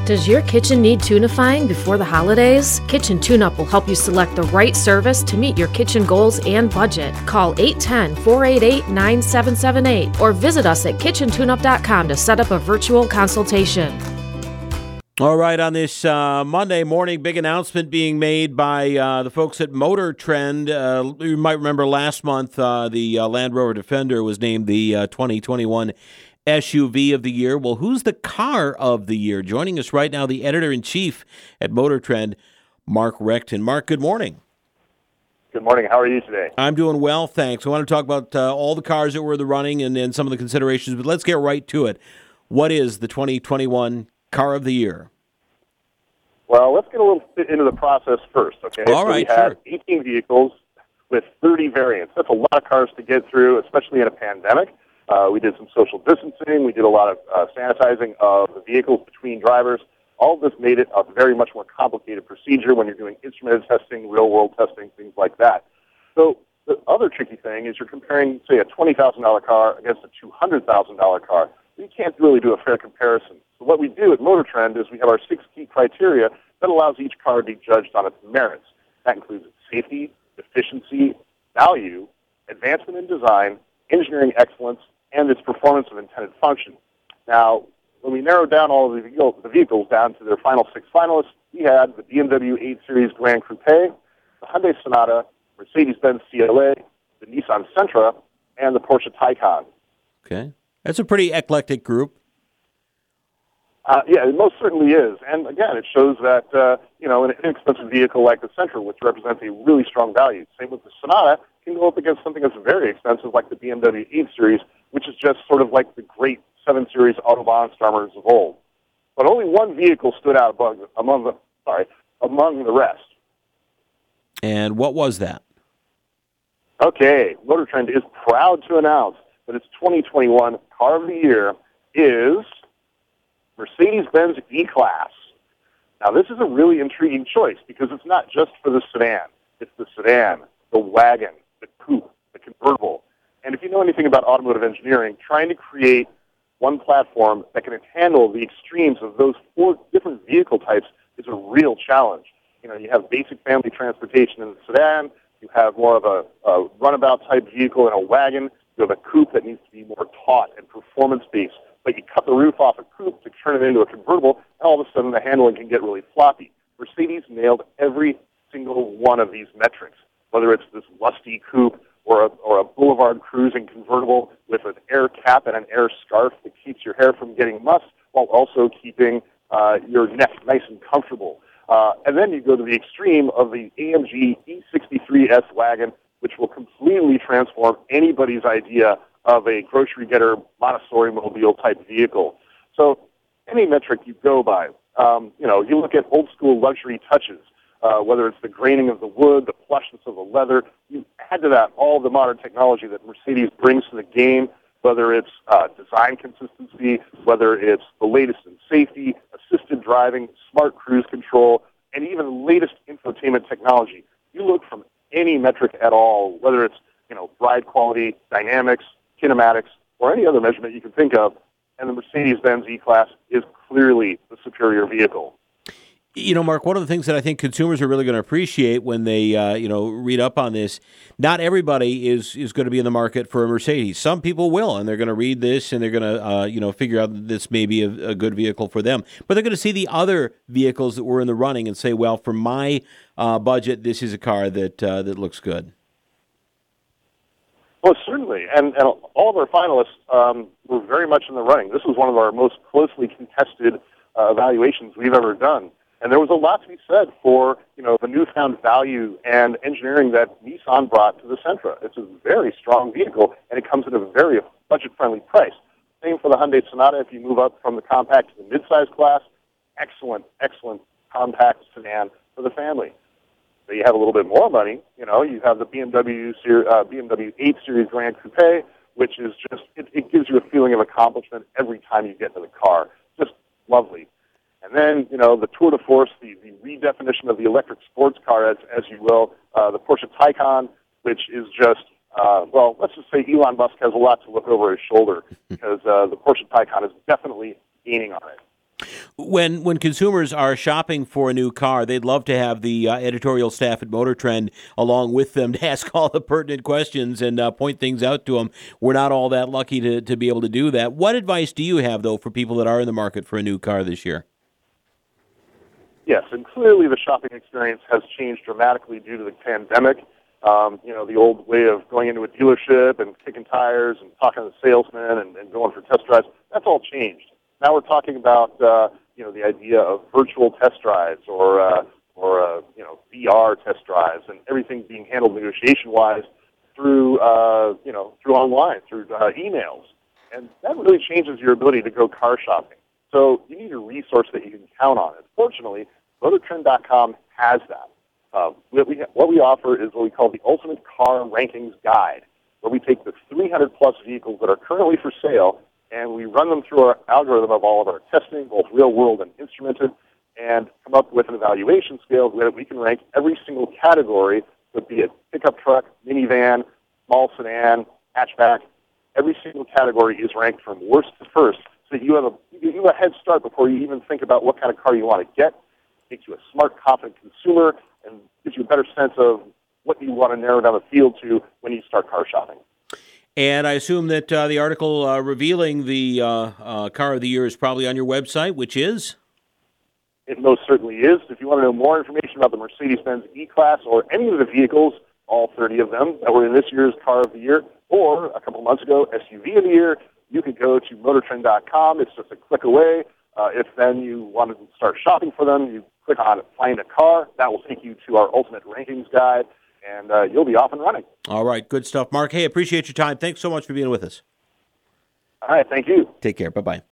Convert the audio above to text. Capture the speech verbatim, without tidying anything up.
Does your kitchen need tunifying before the holidays? Kitchen TuneUp will help you select the right service to meet your kitchen goals and budget. Call eight one zero, four eight eight, nine seven seven eight or visit us at kitchen tune up dot com to set up a virtual consultation. All right, on this uh, Monday morning, big announcement being made by uh, the folks at Motor Trend. Uh, you might remember last month uh, the uh, Land Rover Defender was named the uh, twenty twenty-one S U V of the year. Well, who's the car of the year? Joining us right now, the editor-in-chief at Motor Trend, Mark Reckton. Mark, good morning. Good morning. How are you today? I'm doing well, thanks. I want to talk about uh, all the cars that were in the running and, and some of the considerations, but let's get right to it. What is the twenty twenty-one car of the year? Well, let's get a little bit into the process first, okay? All so right, we had sure. eighteen vehicles with thirty variants. That's a lot of cars to get through, especially in a pandemic. Uh, we did some social distancing. We did a lot of uh, sanitizing of the vehicles between drivers. All of this made it a very much more complicated procedure when you're doing instrumented testing, real-world testing, things like that. So the other tricky thing is you're comparing, say, a twenty thousand dollars car against a two hundred thousand dollars car. You can't really do a fair comparison. So what we do at Motor Trend is we have our six key criteria that allows each car to be judged on its merits. That includes its safety, efficiency, value, advancement in design, engineering excellence, and its performance of intended function. Now, when we narrowed down all of the vehicles down to their final six finalists, we had the B M W eight Series Grand Coupe, the Hyundai Sonata, Mercedes-Benz C L A, the Nissan Sentra, and the Porsche Taycan. Okay. That's a pretty eclectic group. Uh, yeah, it most certainly is. And again, it shows that, uh, you know, an inexpensive vehicle like the Sentra, which represents a really strong value. Same with the Sonata, can go up against something that's very expensive like the B M W eight Series, which is just sort of like the great seven Series Autobahn starters of old. But only one vehicle stood out among, among the sorry among the rest. And what was that? Okay, Motor Trend is proud to announce that its twenty twenty-one Car of the Year is Mercedes-Benz E-Class. Now, this is a really intriguing choice because it's not just for the sedan. It's the sedan, the wagon, the coupe, the convertible. And if you know anything about automotive engineering, trying to create one platform that can handle the extremes of those four different vehicle types is a real challenge. You know, you have basic family transportation in the sedan. You have more of a, a runabout type vehicle in a wagon. You have a coupe that needs to be more taut and performance-based. But you cut the roof off a coupe to turn it into a convertible, and all of a sudden the handling can get really floppy. Mercedes nailed every single one of these metrics, whether it's this lusty coupe or a, or a boulevard cruising convertible with an air cap and an air scarf that keeps your hair from getting mussed while also keeping uh, your neck nice and comfortable. Uh, and then you go to the extreme of the A M G E sixty-three S wagon, which will completely transform anybody's idea of a grocery getter Montessori mobile type vehicle. So any metric you go by, um, you know, you look at old school luxury touches, uh, whether it's the graining of the wood, the plushness of the leather, you add to that all the modern technology that Mercedes brings to the game, whether it's uh, design consistency, whether it's the latest in safety, assisted driving, smart cruise control, and even the latest infotainment technology. You look from any metric at all, whether it's, you know, ride quality, dynamics, kinematics, or any other measurement you can think of, and the Mercedes-Benz E-Class is clearly the superior vehicle. You know, Mark, one of the things that I think consumers are really going to appreciate when they, uh, you know, read up on this, not everybody is, is going to be in the market for a Mercedes. Some people will, and they're going to read this, and they're going to, uh, you know, figure out that this may be a, a good vehicle for them. But they're going to see the other vehicles that were in the running and say, well, for my uh, budget, this is a car that uh, that looks good. Well, certainly, and, and all of our finalists um, were very much in the running. This was one of our most closely contested uh, evaluations we've ever done, and there was a lot to be said for, you know, the newfound value and engineering that Nissan brought to the Sentra. It's a very strong vehicle, and it comes at a very budget-friendly price. Same for the Hyundai Sonata. If you move up from the compact to the midsize class, excellent, excellent compact sedan for the family. So you have a little bit more money, you know, you have the B M W uh, B M W eight Series Grand Coupe, which is just, it, it gives you a feeling of accomplishment every time you get into the car. Just lovely. And then, you know, the tour de force, the, the redefinition of the electric sports car, as, as you will, uh, the Porsche Taycan, which is just, uh, well, let's just say Elon Musk has a lot to look over his shoulder because uh, the Porsche Taycan is definitely gaining on it. When when consumers are shopping for a new car, they'd love to have the uh, editorial staff at Motor Trend along with them to ask all the pertinent questions and uh, point things out to them. We're not all that lucky to, to be able to do that. What advice do you have, though, for people that are in the market for a new car this year? Yes, and clearly the shopping experience has changed dramatically due to the pandemic. Um, you know, the old way of going into a dealership and kicking tires and talking to the salesman and, and going for test drives, that's all changed. Now we're talking about, uh, you know, the idea of virtual test drives or, uh, or uh, you know, V R test drives and everything being handled negotiation-wise through, uh, you know, through online, through uh, emails. And that really changes your ability to go car shopping. So you need a resource that you can count on. And fortunately, Motor Trend dot com has that. Uh, what, we, what we offer is what we call the Ultimate Car Rankings Guide, where we take the three hundred plus vehicles that are currently for sale and we run them through our algorithm of all of our testing, both real-world and instrumented, and come up with an evaluation scale where we can rank every single category, would be it pickup truck, minivan, small sedan, hatchback. Every single category is ranked from worst to first, so that you have a, you have a head start before you even think about what kind of car you want to get. It makes you a smart, confident consumer and gives you a better sense of what you want to narrow down the field to when you start car shopping. And I assume that uh, the article uh, revealing the uh, uh, car of the year is probably on your website, which is? It most certainly is. If you want to know more information about the Mercedes-Benz E-Class or any of the vehicles, all thirty of them that were in this year's car of the year, or a couple months ago, S U V of the year, you can go to Motor Trend dot com. It's just a click away. Uh, if then you want to start shopping for them, you click on Find a Car. That will take you to our Ultimate Rankings Guide, and uh, you'll be off and running. All right, good stuff. Mark, hey, appreciate your time. Thanks so much for being with us. All right, thank you. Take care. Bye-bye.